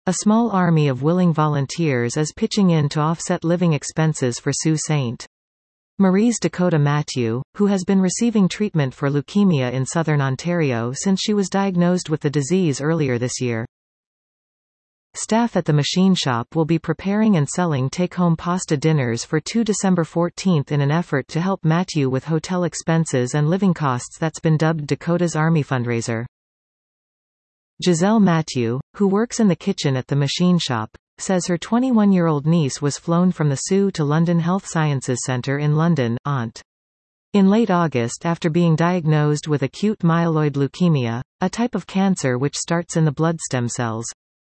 A small army of willing volunteers is pitching in to offset living expenses for Sault Ste. Marie's Dakota Matthew, who has been receiving treatment for leukemia in southern Ontario since she was diagnosed with the disease earlier this year. Staff at the machine shop will be preparing and selling take-home pasta dinners for December 14 in an effort to help Matthew with hotel expenses and living costs that's been dubbed Dakota's Army Fundraiser. Giselle Matthew, who works in the kitchen at the machine shop, says her 21-year-old niece was flown from the Sault to London Health Sciences Centre in London, ONT. In late August after being diagnosed with acute myeloid leukemia, a type of cancer which starts in the blood stem cells.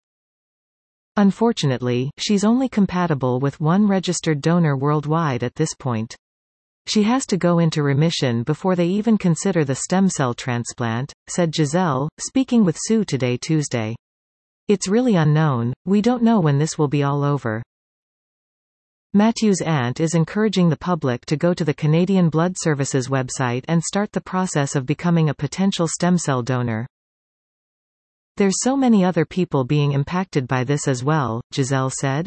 Unfortunately, she's only compatible with one registered donor worldwide at this point. She has to go into remission before they even consider the stem cell transplant, said Giselle, speaking with Sault Today Tuesday. It's really unknown, we don't know when this will be all over. Matthew's aunt is encouraging the public to go to the Canadian Blood Services website and start the process of becoming a potential stem cell donor. There's so many other people being impacted by this as well, Giselle said.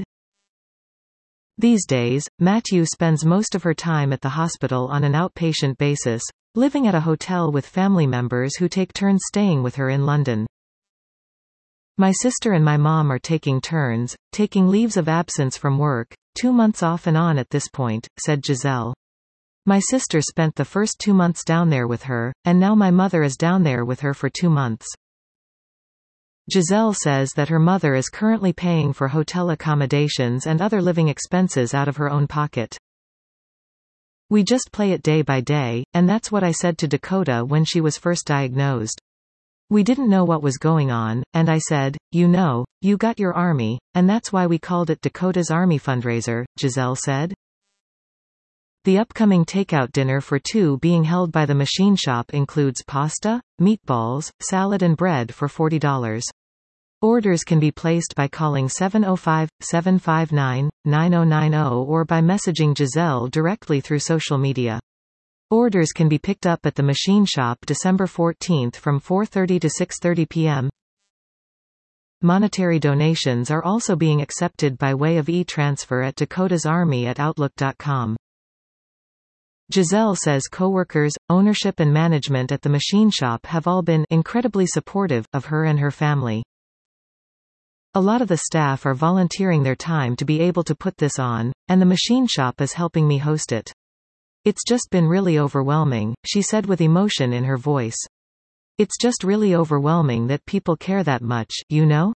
These days, Matthew spends most of her time at the hospital on an outpatient basis, living at a hotel with family members who take turns staying with her in London. My sister and my mom are taking turns, taking leaves of absence from work, 2 months off and on at this point, said Giselle. My sister spent the first 2 months down there with her, and now my mother is down there with her for 2 months. Giselle says that her mother is currently paying for hotel accommodations and other living expenses out of her own pocket. We just play it day by day, and that's what I said to Dakota when she was first diagnosed. We didn't know what was going on, and I said, you know, you got your army, and that's why we called it Dakota's Army Fundraiser, Giselle said. The upcoming takeout dinner for two being held by the machine shop includes pasta, meatballs, salad and bread for $40. Orders can be placed by calling 705-759-9090 or by messaging Giselle directly through social media. Orders can be picked up at the machine shop December 14 from 4:30 to 6:30 p.m. Monetary donations are also being accepted by way of e-transfer at dakotasarmy@outlook.com. Giselle says coworkers, ownership and management at the machine shop have all been incredibly supportive of her and her family. A lot of the staff are volunteering their time to be able to put this on, and the machine shop is helping me host it. It's just been really overwhelming, she said with emotion in her voice. It's just really overwhelming that people care that much, you know?